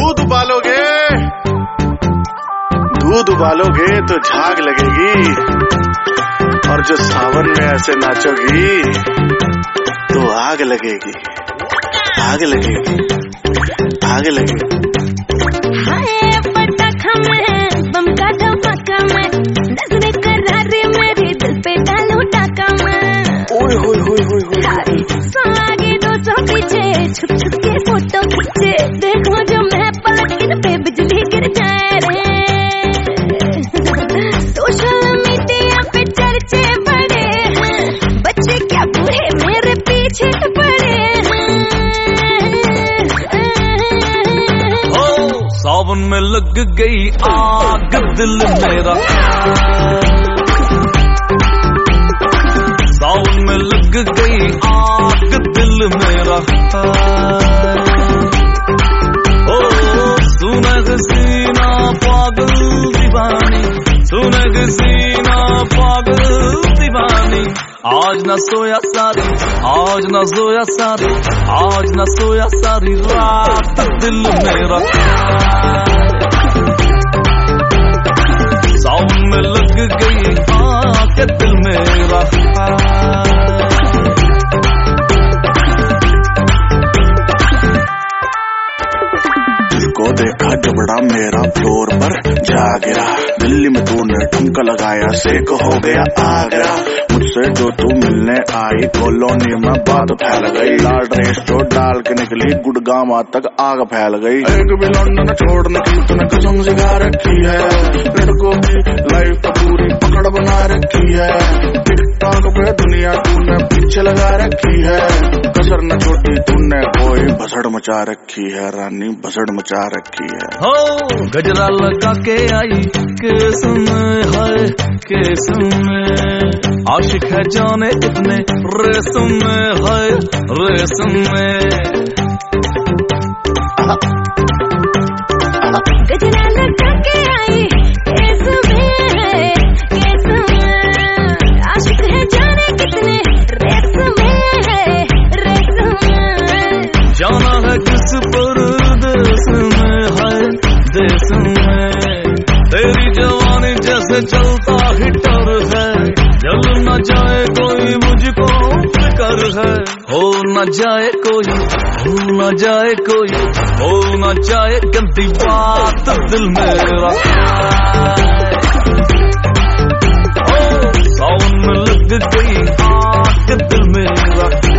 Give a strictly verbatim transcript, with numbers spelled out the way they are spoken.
दूध उबालोगे दूध उबालोगे तो झाग लगेगी, और जो सावन में ऐसे नाचोगी तो आग लगेगी, आग लगेगी, आग लगेगी। हाय पटाखा में बम का धमाका में, नजरे करारे मेरे दिल पे डालो टाका में। ओए होए होए होए होए, सौ आगे दो सौ पीछे, छुप छुप के फोटो खींचे, देखो जो मैं पलट इन पे बिजली गिर जाए रे। सोशल मीडिया पे चर्चे बड़े हैं, बच्चे क्या बूढ़े मेरे पीछे पड़े हैं। ओ सावन में लग गई आग दिल मेरा, सावन में लग गई आग दिल मेरा। ओ सुनग सीना पागल दीवानी, सुनग सीना पागल दीवानी। आज न सोया सारी, आज न सोया सारी, आज न सोया सारी रात दिल मेरा। सावन में लग गई आग दिल मेरा। को देखा जबड़ा मेरा फ्लोर पर जा गिरा, दिल्ली में तूने ठुमका लगाया सेक हो गया आगरा। मुझसे जो तू मिलने आई कॉलोनी में बात फैल गई, लाल ड्रेस जो डाल के निकली गुड़गांव तक आग फैल गई। एक भी लौंडा न छोड़ने की तूने कसम सिखा रखी है, लड़कों की लाइफ पूरी पकड़ बना रखी है। टिकटॉक पे दुनिया तूने पीछे लगा रखी है, कसर न छोटी तूने कोई भसड़ मचा रखी है, रानी भसड़ मचा रखी है। हो गजरा लगा के आई केस में, है केस में। आशिक है जाने इतने रेसम में, है रेसम में। गजरा लगा के आई केस में, केस में। आशिक है जाने कितने रेसम में, रेसम में। जाना है किस परदेस में, है देश में। तेरी जवानी जैसे चलता हिटर है, जल न जाए कोई मुझको फिकर है। हो न जाए कोई, हो न जाए कोई, हो न जाए गंदी बात दिल मेरा। ओ सावन में लग गई आग दिल मेरा।